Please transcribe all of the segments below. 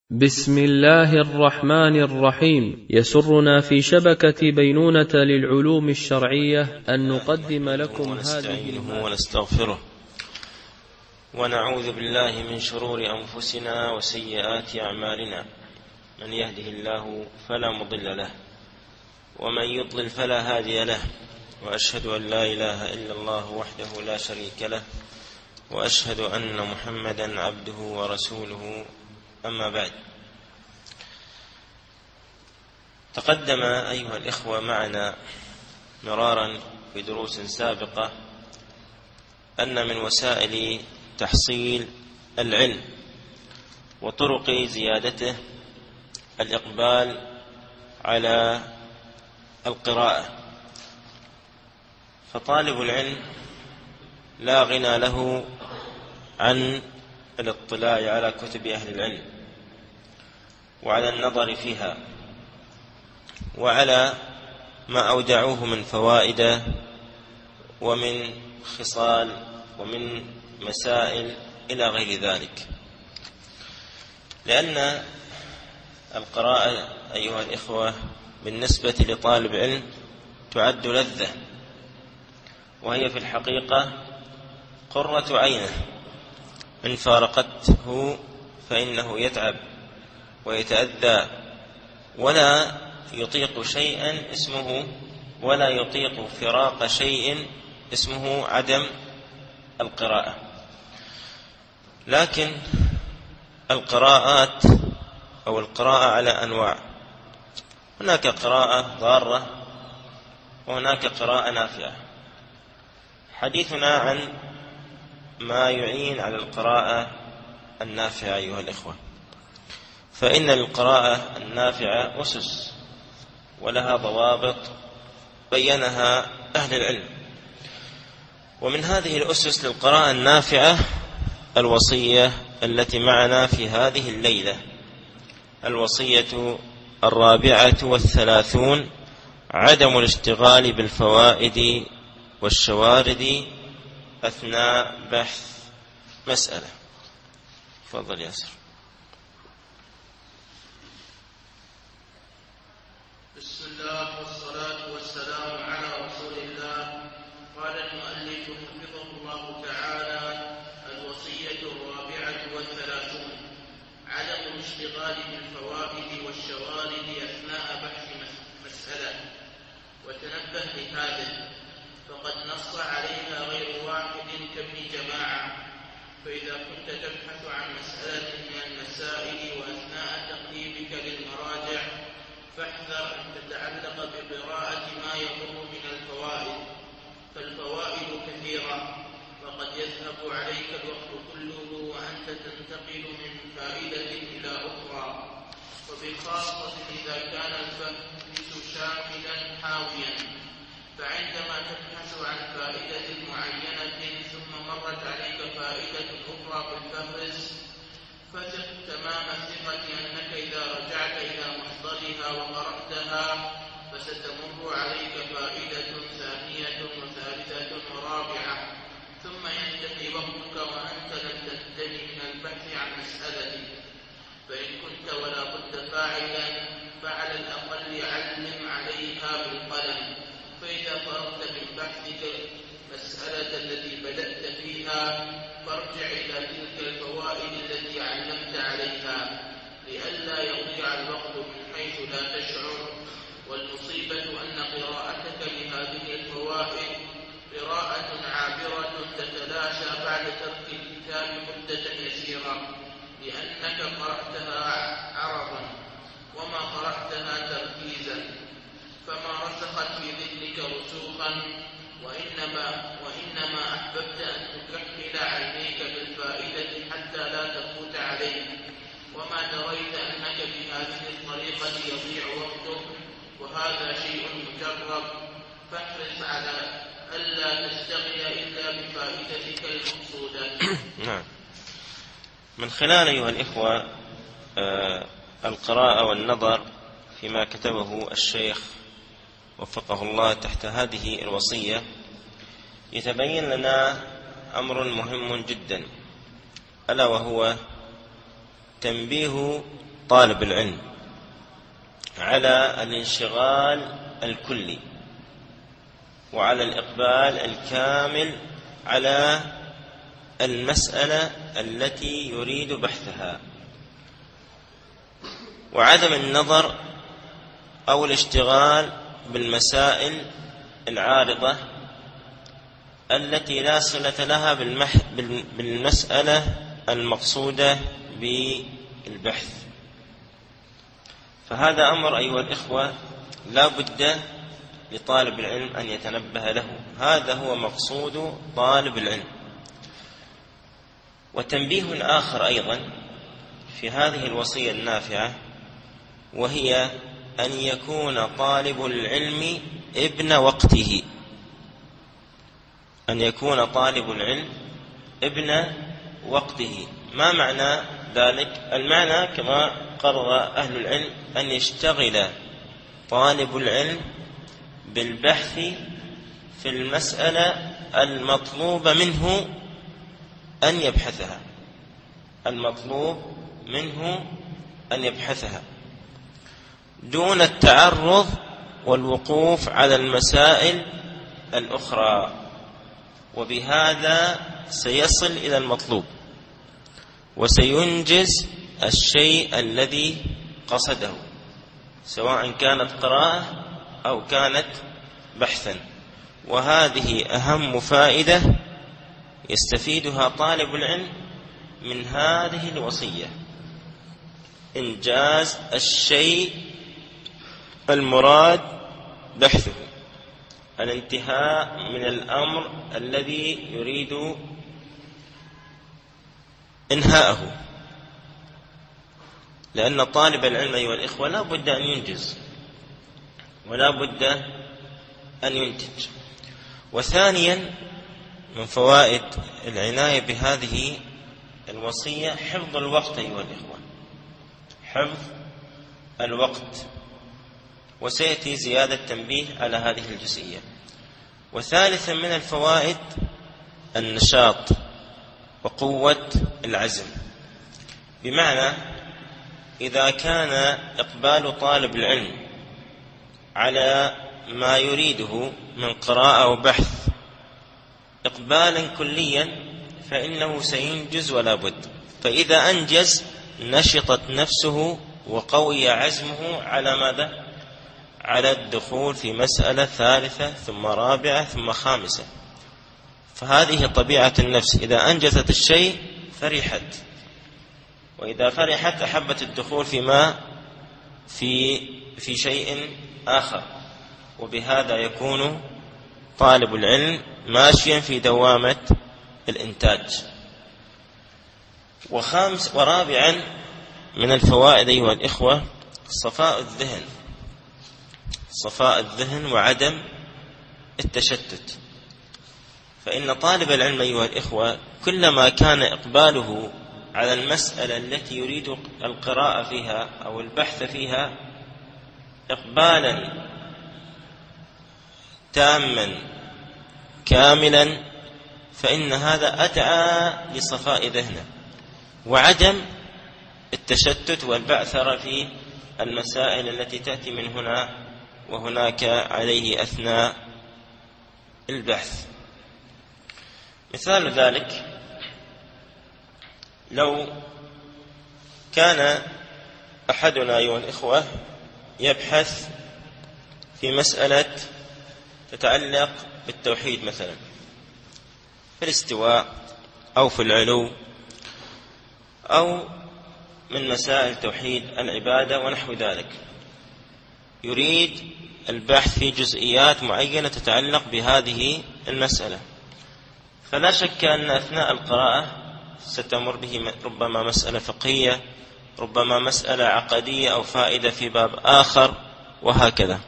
بسم الله الرحمن الرحيم. يسرنا في شبكة بينونة للعلوم الشرعية أن نقدم لكم هذه ونستغفره ونعوذ بالله من شرور أنفسنا وسيئات أعمالنا. من يهده الله فلا مضل له ومن يضلل فلا هادي له، وأشهد أن لا إله إلا الله وحده لا شريك له، وأشهد أن محمدا عبده ورسوله. أما بعد، تقدم أيها الإخوة معنا مرارا في دروس سابقة أن من وسائل تحصيل العلم وطرق زيادته الإقبال على القراءة، فطالب العلم لا غنى له عن الاطلاع على كتب أهل العلم وعلى النظر فيها وعلى ما أودعوه من فوائد ومن خصال ومن مسائل إلى غير ذلك، لأن القراءة أيها الإخوة بالنسبة لطالب علم تعد لذة، وهي في الحقيقة قرة عينه. إن فارقته فإنه يتعب ويتأذى ولا يطيق شيئا اسمه ولا يطيق فراق شيء اسمه عدم القراءة. لكن القراءات أو القراءة على أنواع، هناك قراءة ضارة وهناك قراءة نافعة. حديثنا عن ما يعين على القراءة النافعة أيها الإخوة، فإن للقراءة النافعة أسس ولها ضوابط بينها أهل العلم، ومن هذه الأسس للقراءة النافعة الوصية التي معنا في هذه الليلة، الوصية 34: عدم الاشتغال بالفوائد والشوارد أثناء بحث مسألة. تفضل ياسر. بسم الله والصلاة والسلام على رسول الله. قال المؤلف حفظه الله تعالى: الوصية 34: عدم الاشتغال بالفوائد والشوارد أثناء بحث مسألة. وتنبه لهذا، فقد نص عليها غير واحد كابن جماعة. فإذا كنت تبحث عن مسألة من المسائل وأثناء تقليبك للمراجع، فاحذر أن تتعلق بقراءة ما يضر من الفوائد، فالفوائد كثيرة، فقد يذهب عليك الوقت كله وأنت تنتقل من فائدة إلى أخرى، وبخاصة إذا كان الفهرس شاملا حاويا. فعندما تبحث عن فائدة معينة ثم مرت عليك فائدة أخرى بالفهرس، فثق تمام الثقة أنك إذا رجعت إلى مصدرها وقرأتها فستمر عليك فائدة ثانية وثالثة ورابعة، ثم ينتهي وقتك وأنت لم تنتهي من البحث عن مسألة. فإن كنت ولا بد فاعلا فعلى الأقل علم عليها بالقلم، فإذا فرغت من بحثك المسألة التي بدأت فيها فارجع إلى تلك الفوائد التي علمت عليها، لئلا يضيع الوقت من حيث لا تشعر. والمصيبة أن قراءتك لهذه الفوائد قراءة عابرة تتلاشى بعد ترك الكتاب مدة يسيرة، لأنك قرأتها عرضا وما قرأتها تركيزا، فما رسخت في ذهنك رسوخا، وإنما أحببت أن تكحل عينيك بالفائدة حتى لا تفوت عليك، وما دريت أنك بهذه الطريقة يضيع وقتك، وهذا شيء مجرب. فاحرص على ألا تشتغل إلا بفائدتك المقصودة. نعم. من خلال أيها الإخوة القراءة والنظر فيما كتبه الشيخ وفقه الله تحت هذه الوصية، يتبين لنا أمر مهم جدا، ألا وهو تنبيه طالب العلم على الانشغال الكلي وعلى الإقبال الكامل على المسألة التي يريد بحثها، وعدم النظر أو الاشتغال بالمسائل العارضة التي لا صلة لها بالمسألة المقصودة بالبحث. فهذا أمر أيها الإخوة لا بد لطالب العلم أن يتنبه له، هذا هو مقصود طالب العلم. وتنبيه آخر أيضا في هذه الوصية النافعة، وهي أن يكون طالب العلم ابن وقته، أن يكون طالب العلم ابن وقته. ما معنى ذلك؟ المعنى كما قرر أهل العلم أن يشتغل طالب العلم بالبحث في المسألة المطلوب منه أن يبحثها، المطلوب منه أن يبحثها، دون التعرض والوقوف على المسائل الأخرى، وبهذا سيصل إلى المطلوب وسينجز الشيء الذي قصده، سواء كانت قراءة أو كانت بحثا. وهذه أهم فائدة يستفيدها طالب العلم من هذه الوصية، إنجاز الشيء المراد بحثه، الانتهاء من الأمر الذي يريد إنهاءه. لأن طالب العلم أيها الإخوة لا بد أن ينجز ولا بد أن ينتج. وثانيا من فوائد العناية بهذه الوصية حفظ الوقت أيها الإخوة، حفظ الوقت، وسيأتي زيادة تنبيه على هذه الجزئية. وثالثا من الفوائد النشاط وقوة العزم، بمعنى إذا كان إقبال طالب العلم على ما يريده من قراءة وبحث إقبالا كليا فإنه سينجز ولا بد. فإذا أنجز نشطت نفسه وقوي عزمه على ماذا؟ على الدخول في مسألة ثالثة ثم رابعة ثم خامسة. فهذه طبيعة النفس، إذا أنجزت الشيء فرحت، وإذا فرحت أحبت الدخول في شيء آخر، وبهذا يكون طالب العلم ماشيا في دوامة الإنتاج. ورابعا من الفوائد أيها الإخوة صفاء الذهن، صفاء الذهن وعدم التشتت. فإن طالب العلم أيها الإخوة كلما كان إقباله على المسألة التي يريد القراءة فيها أو البحث فيها إقبالا تاما كاملا، فإن هذا أدعى لصفاء ذهنه وعدم التشتت والبعثرة في المسائل التي تأتي من هنا وهناك عليه أثناء البحث. مثال ذلك لو كان أحدنا أيها الإخوة يبحث في مسألة تتعلق بالتوحيد مثلا، في الاستواء أو في العلو أو من مسائل توحيد العبادة ونحو ذلك، يريد البحث في جزئيات معينة تتعلق بهذه المسألة، فلا شك أن أثناء القراءة ستمر به ربما مسألة فقهية، ربما مسألة عقدية أو فائدة في باب آخر، وهكذا.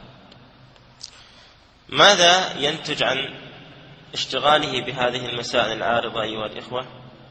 ماذا ينتج عن اشتغاله بهذه المسائل العارضة أيها الإخوة؟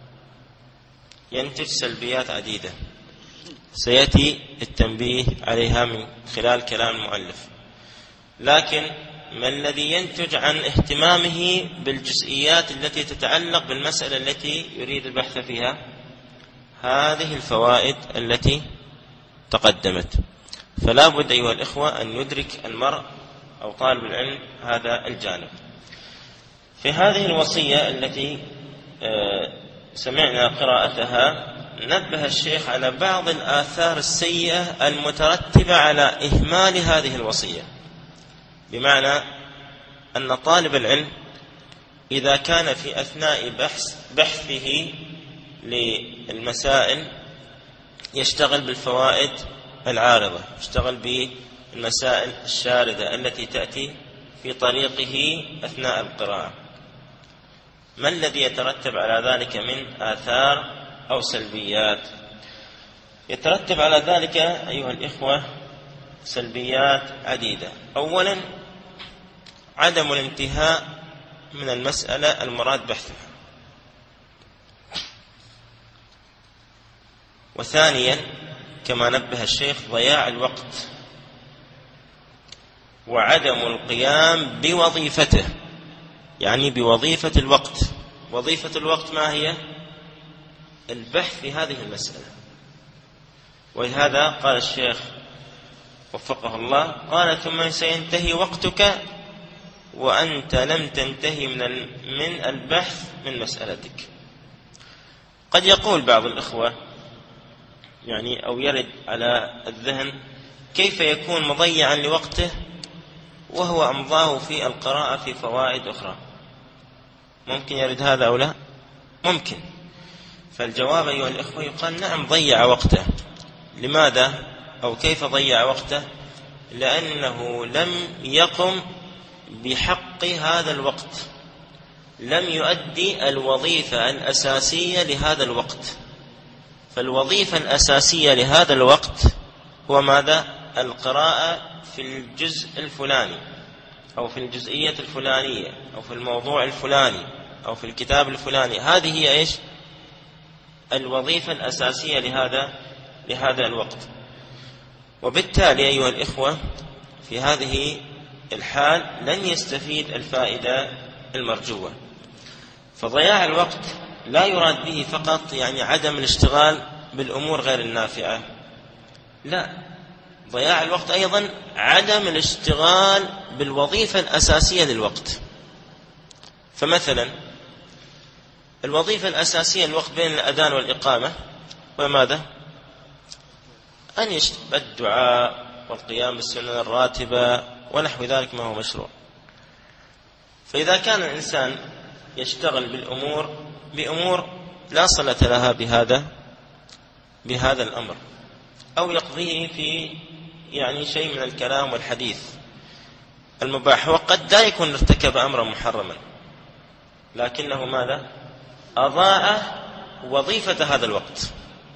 ينتج سلبيات عديدة سيأتي التنبيه عليها من خلال كلام المؤلف. لكن ما الذي ينتج عن اهتمامه بالجزئيات التي تتعلق بالمسألة التي يريد البحث فيها؟ هذه الفوائد التي تقدمت. فلا بد أيها الإخوة أن يدرك المرء أو طالب العلم هذا الجانب. في هذه الوصية التي سمعنا قراءتها نبه الشيخ على بعض الآثار السيئة المترتبة على إهمال هذه الوصية، بمعنى أن طالب العلم إذا كان في أثناء بحثه للمسائل يشتغل بالفوائد العارضة، يشتغل بالمسائل الشاردة التي تأتي في طريقه أثناء القراءة، ما الذي يترتب على ذلك من آثار أو سلبيات؟ يترتب على ذلك أيها الإخوة سلبيات عديدة. أولا عدم الانتهاء من المسألة المراد بحثها، وثانيا كما نبه الشيخ ضياع الوقت وعدم القيام بوظيفته، يعني بوظيفة الوقت. وظيفة الوقت ما هي؟ البحث في هذه المسألة. ولهذا قال الشيخ وفقه الله قال ثم سينتهي وقتك وأنت لم تنتهي من البحث من مسألتك. قد يقول بعض الإخوة يعني أو يرد على الذهن كيف يكون مضيعا لوقته وهو أمضاه في القراءة في فوائد أخرى؟ ممكن يرد هذا أو لا؟ ممكن. فالجواب أيها الإخوة يقال نعم ضيع وقته. لماذا أو كيف ضيع وقته؟ لأنه لم يقم بحق هذا الوقت، لم يؤدي الوظيفة الأساسية لهذا الوقت. فالوظيفة الأساسية لهذا الوقت هو ماذا؟ القراءة في الجزء الفلاني أو في الجزئية الفلانية أو في الموضوع الفلاني أو في الكتاب الفلاني. هذه هي إيش؟ الوظيفة الأساسية لهذا الوقت. وبالتالي أيها الإخوة في هذه الحال لن يستفيد الفائدة المرجوة. فضياع الوقت لا يراد به فقط يعني عدم الاشتغال بالأمور غير النافعة، لا، ضياع الوقت أيضا عدم الاشتغال بالوظيفة الأساسية للوقت. فمثلا الوظيفة الأساسية للوقت بين الأذان والإقامة وماذا؟ أن يشتغل الدعاء والقيام بالسنن الراتبة ونحو ذلك ما هو مشروع. فإذا كان الإنسان يشتغل بأمور لا صلة لها بهذا الأمر، أو يقضيه في يعني شيء من الكلام والحديث المباح، وقد لا يكون ارتكب أمرا محرما لكنه ماذا؟ أضاع وظيفة هذا الوقت،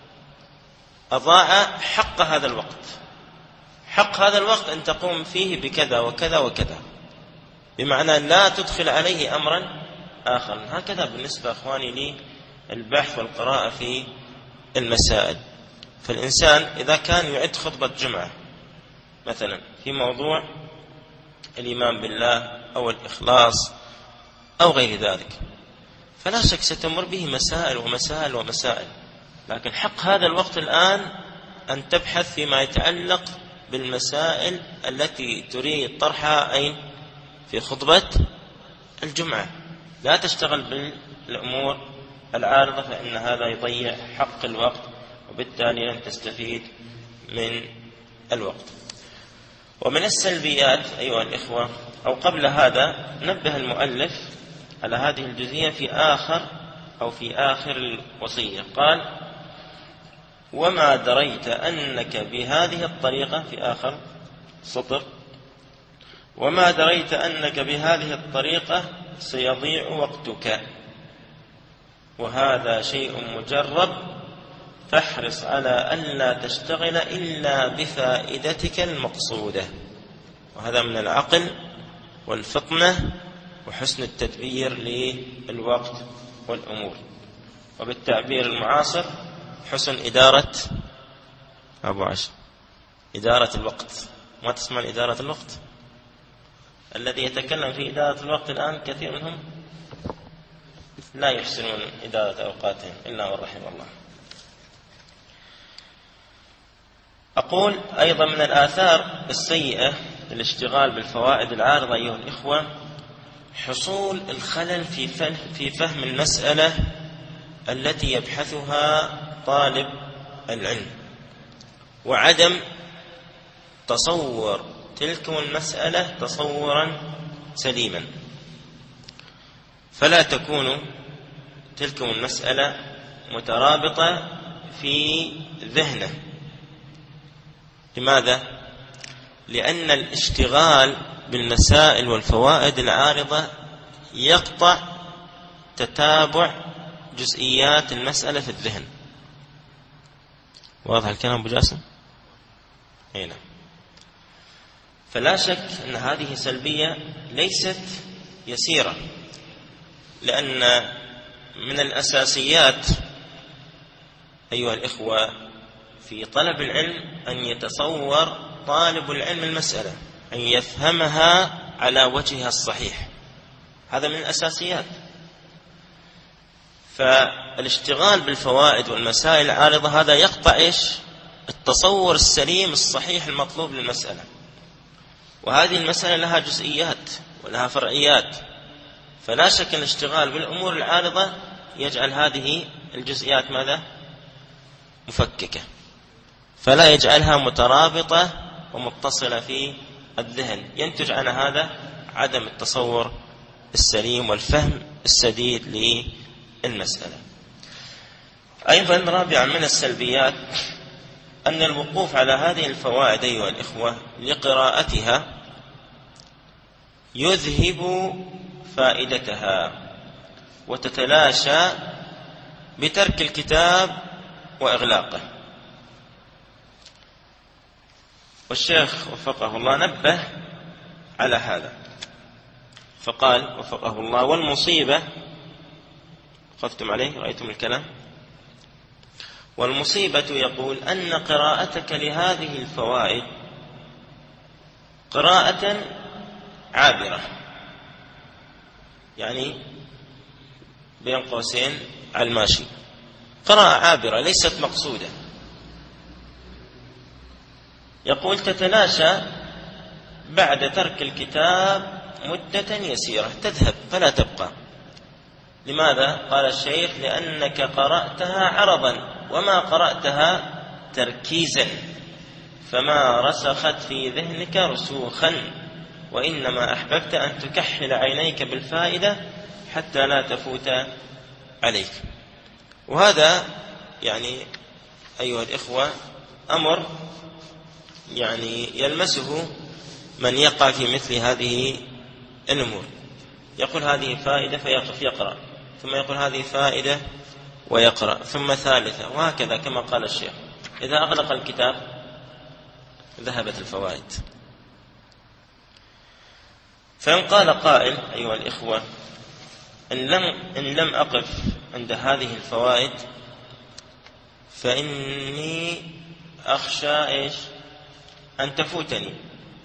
أضاع حق هذا الوقت. حق هذا الوقت أن تقوم فيه بكذا وكذا وكذا، بمعنى لا تدخل عليه أمرا آخر. هكذا بالنسبة أخواني للبحث والقراءة في المسائل. فالإنسان إذا كان يعد خطبة جمعة مثلا في موضوع الإيمان بالله أو الإخلاص أو غير ذلك، فلا شك ستمر به مسائل ومسائل ومسائل، لكن حق هذا الوقت الآن أن تبحث فيما يتعلق بالمسائل التي تريد طرحها أين؟ في خطبة الجمعة. لا تشتغل بالأمور العارضة، فإن هذا يضيع حق الوقت وبالتالي لن تستفيد من الوقت. ومن السلبيات أيها الإخوة أو قبل هذا نبه المؤلف على هذه الجزئية في آخر الوصية. قال وما دريت أنك بهذه الطريقة، في آخر سطر، وما دريت أنك بهذه الطريقة سيضيع وقتك وهذا شيء مجرب، فاحرص على ألا تشتغل إلا بفائدتك المقصودة. وهذا من العقل والفطنة وحسن التدبير للوقت والأمور، وبالتعبير المعاصر حسن إدارة إدارة الوقت. ما تسمع إدارة الوقت؟ الذي يتكلم في إدارة الوقت الآن كثير منهم لا يحسنون إدارة أوقاتهم إلا من رحم الله. أقول أيضا من الآثار السيئة للاشتغال بالفوائد العارضة أيها الإخوة حصول الخلل في فهم المسألة التي يبحثها طالب العلم، وعدم تصور تلك المسألة تصورا سليما، فلا تكون تلك المسألة مترابطة في ذهنه. لماذا؟ لأن الاشتغال بالمسائل والفوائد العارضة يقطع تتابع جزئيات المسألة في الذهن. واضح الكلام أبو جاسم؟ هنا فلا شك أن هذه سلبية ليست يسيرة، لأن من الأساسيات أيها الإخوة في طلب العلم أن يتصور طالب العلم المسألة، أن يفهمها على وجهها الصحيح، هذا من الأساسيات. فالاشتغال بالفوائد والمسائل العارضة هذا يقطع التصور السليم الصحيح المطلوب للمسألة، وهذه المسألة لها جزئيات ولها فرعيات، فلا شك الاشتغال بالأمور العارضة يجعل هذه الجزئيات ماذا؟ مفككة، فلا يجعلها مترابطة ومتصلة في الذهن، ينتج عن هذا عدم التصور السليم والفهم السديد للمسألة. أيضا رابعا من السلبيات أن الوقوف على هذه الفوائد أيها الإخوة لقراءتها يذهب فائدتها وتتلاشى بترك الكتاب وإغلاقه. والشيخ وفقه الله نبه على هذا فقال وفقه الله: والمصيبة، وقفتم عليه رأيتم الكلام، والمصيبة يقول أن قراءتك لهذه الفوائد قراءة عابرة، يعني بين قوسين على الماشي، قراءة عابرة ليست مقصودة. يقول تتلاشى بعد ترك الكتاب مدة يسيرة، تذهب فلا تبقى. لماذا؟ قال الشيخ: لأنك قرأتها عرضا وما قرأتها تركيزا، فما رسخت في ذهنك رسوخا، وإنما أحببت أن تكحل عينيك بالفائدة حتى لا تفوت عليك. وهذا يعني أيها الإخوة أمر يعني يلمسه من يقع في مثل هذه الأمور، يقول هذه فائدة فيقف يقرأ، ثم يقول هذه فائدة ويقرأ، ثم ثالثة، وهكذا كما قال الشيخ. إذا أغلق الكتاب ذهبت الفوائد. فإن قال قائل أيها الإخوة: إن لم أقف عند هذه الفوائد فإني أخشى أن تفوتني،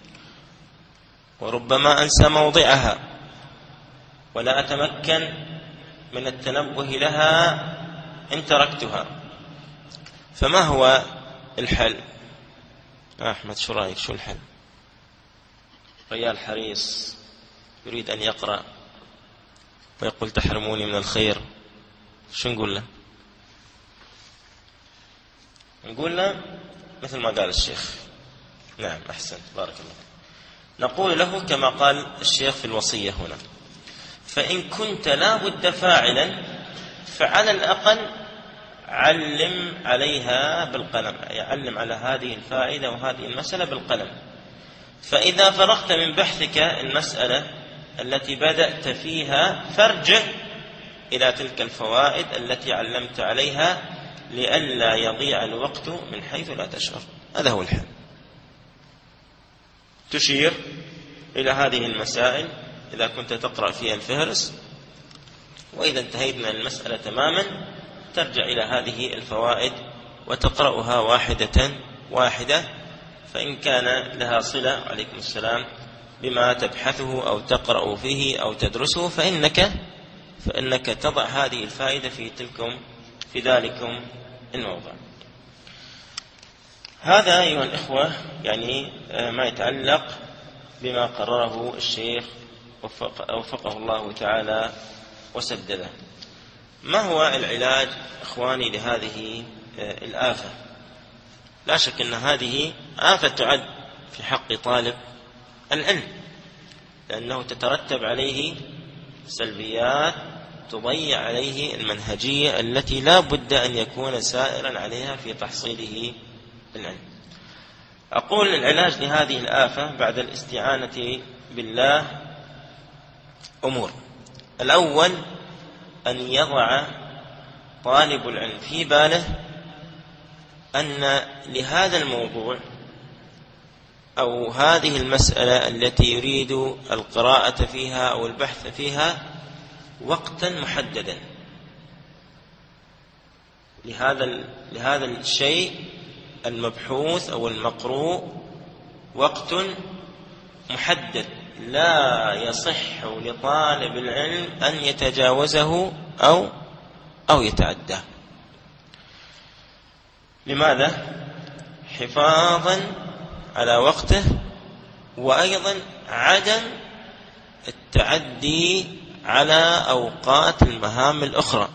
وربما أنسى موضعها ولا أتمكن من التنبه لها إن تركتها، فما هو الحل؟ أحمد شو رأيك؟ شو الحل؟ ريال حريص يريد أن يقرأ ويقول تحرموني من الخير، شو نقول له؟ نقول له مثل ما قال الشيخ. نعم أحسن، بارك الله. نقول له كما قال الشيخ في الوصية هنا: فإن كنت لا بد فاعلا فعلى الأقل علم عليها بالقلم، علم على هذه الفائدة وهذه المسألة بالقلم. فإذا فرغت من بحثك المسألة التي بدأت فيها فارجع إلى تلك الفوائد التي علمت عليها لئلا يضيع الوقت من حيث لا تشعر. هذا هو الحل. تشير إلى هذه المسائل إذا كنت تقرأ فيها الفهرس، وإذا انتهيت من المسألة تماما ترجع إلى هذه الفوائد وتقرأها واحدة واحدة، فإن كان لها صلة عليكم السلام بما تبحثه أو تقرأ فيه أو تدرسه فإنك تضع هذه الفائدة في ذلكم الموضع. هذا أيها الإخوة يعني ما يتعلق بما قرره الشيخ وفقه الله تعالى وسدده. ما هو العلاج إخواني لهذه الآفة؟ لا شك أن هذه آفة تعد في حق طالب العلم، لأنه تترتب عليه سلبيات تضيع عليه المنهجية التي لا بد أن يكون سائرا عليها في تحصيله العلم. أقول العلاج لهذه الآفة بعد الاستعانة بالله أمور. الأول أن يضع طالب العلم في باله أن لهذا الموضوع أو هذه المسألة التي يريد القراءة فيها أو البحث فيها وقتا محددا. لهذا الشيء المبحوث أو المقروء وقت محدد لا يصح لطالب العلم أن يتجاوزه أو يتعداه. لماذا؟ حفاظا على وقته، وأيضا عدم التعدي على أوقات المهام الأخرى،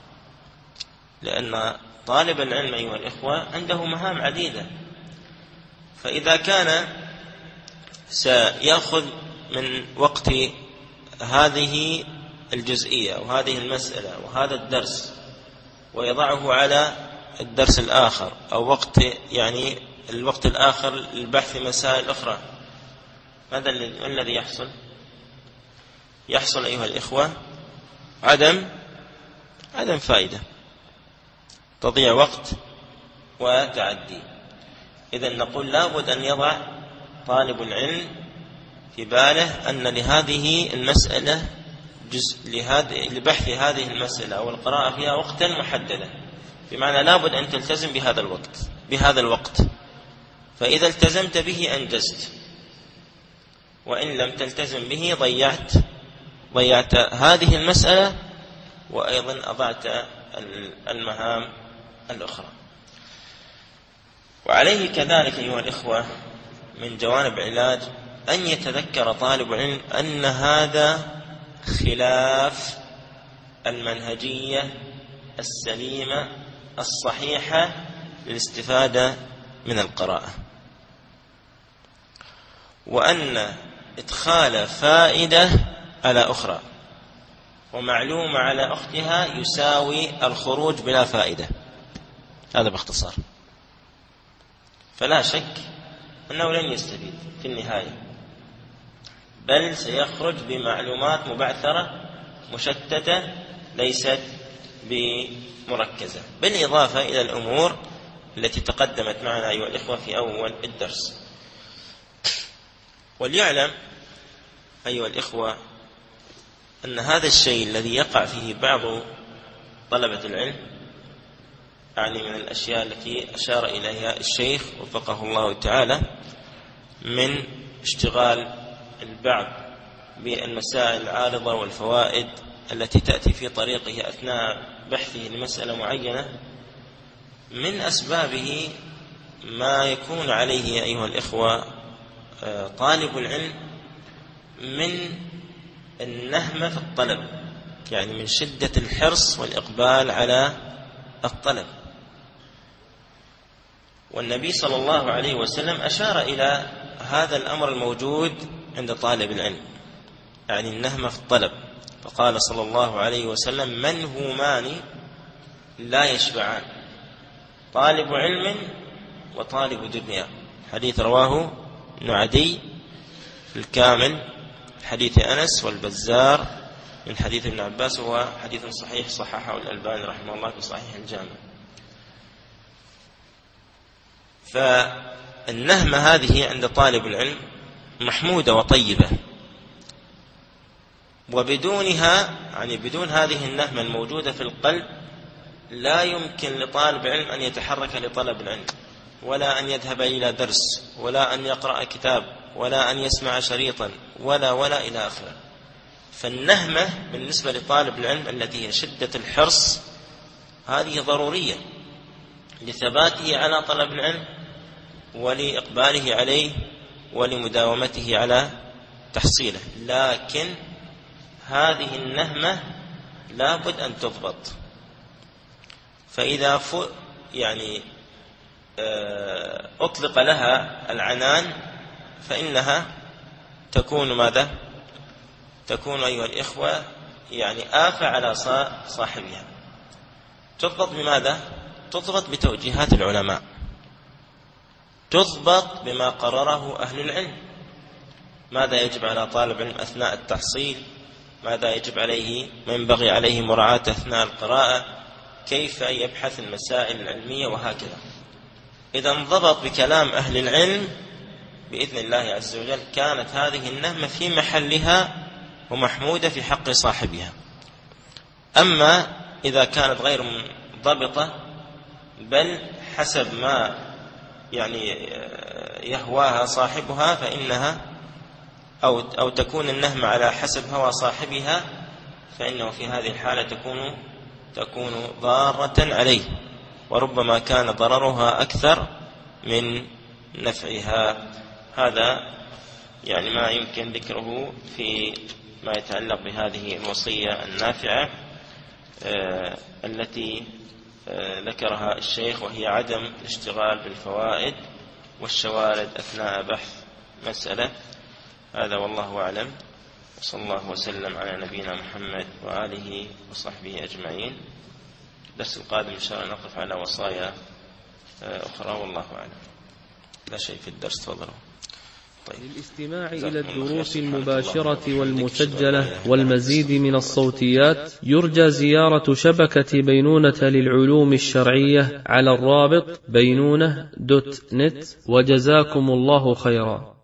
لأن طالب العلم أيها الإخوة عنده مهام عديدة، فإذا كان سيأخذ من وقت هذه الجزئية وهذه المسألة وهذا الدرس ويضعه على الدرس الآخر أو وقت يعني الوقت الآخر للبحث في مسائل أخرى، ماذا الذي يحصل؟ يحصل أيها الإخوة عدم فائدة، تضيع وقت وتعدي. إذن نقول لابد أن يضع طالب العلم في باله أن لهذه المسألة لبحث هذه المسألة أو القراءة فيها وقتا محددا، بمعنى لابد أن تلتزم بهذا الوقت، فإذا التزمت به أنجزت، وإن لم تلتزم به ضيعت هذه المسألة وأيضا أضعت المهام الأخرى. وعليه كذلك أيها الإخوة من جوانب علاج أن يتذكر طالب العلم أن هذا خلاف المنهجية السليمة الصحيحة للاستفادة من القراءة، وأن إدخال فائدة على أخرى ومعلومة على أختها يساوي الخروج بلا فائدة. هذا باختصار. فلا شك أنه لن يستفيد في النهاية، بل سيخرج بمعلومات مبعثرة مشتتة ليست بمركزة، بالإضافة إلى الأمور التي تقدمت معنا أيها الإخوة في أول الدرس. وليعلم أيها الإخوة أن هذا الشيء الذي يقع فيه بعض طلبة العلم، يعني من الأشياء التي أشار إليها الشيخ وفقه الله تعالى، من اشتغال البعض بالمسائل العارضة والفوائد التي تأتي في طريقه أثناء بحثه لمسألة معينة، من أسبابه ما يكون عليه أيها الإخوة طالب العلم من النهمة في الطلب، يعني من شدة الحرص والإقبال على الطلب. والنبي صلى الله عليه وسلم أشار إلى هذا الأمر الموجود عند طالب العلم، يعني النهمة في الطلب، فقال صلى الله عليه وسلم: منهومان لا يشبعان، طالب علم وطالب دنيا. حديث رواه ابن عدي في الكامل، حديث أنس والبزار من حديث ابن عباس، وهو حديث صحيح صححه الألباني رحمه الله في صحيح الجامع. فالنهمة هذه عند طالب العلم محمودة وطيبة، وبدونها يعني بدون هذه النهمة الموجودة في القلب لا يمكن لطالب علم أن يتحرك لطلب العلم، ولا أن يذهب إلى درس، ولا أن يقرأ كتاب، ولا أن يسمع شريطا، ولا إلى آخره. فالنهمة بالنسبة لطالب العلم التي هي شدة الحرص هذه ضرورية لثباته على طلب العلم، ولإقباله عليه ولمداومته على تحصيله، لكن هذه النهمة لا بد أن تضبط. فإذا أطلق لها العنان فإنها تكون ماذا؟ تكون أيها الإخوة آفة على صاحبها. تضبط بماذا؟ تضبط بتوجيهات العلماء، تضبط بما قرره أهل العلم، ماذا يجب على طالب علم أثناء التحصيل، ماذا يجب عليه وينبغي عليه مراعاة أثناء القراءة، كيف يبحث المسائل العلمية، وهكذا. إذا انضبط بكلام أهل العلم بإذن الله عز وجل كانت هذه النهمة في محلها ومحمودة في حق صاحبها. أما إذا كانت غير منضبطة بل حسب ما يهواها صاحبها فإنها أو تكون النهمة على حسب هوى صاحبها، فإنه في هذه الحالة تكون ضارة عليه، وربما كان ضررها أكثر من نفعها. هذا ما يمكن ذكره في ما يتعلق بهذه الوصية النافعة التي ذكرها الشيخ، وهي عدم الاشتغال بالفوائد والشوارد أثناء بحث مسألة. هذا والله أعلم، وصلى الله وسلم على نبينا محمد وآله وصحبه أجمعين. الدرس القادم إن شاء الله نقف على وصايا أخرى، والله أعلم. لا شيء في الدرس، تفضلوا. للاستماع إلى الدروس المباشرة والمسجلة والمزيد من الصوتيات يرجى زيارة شبكة بينونة للعلوم الشرعية على الرابط بينونة.net، وجزاكم الله خيرا.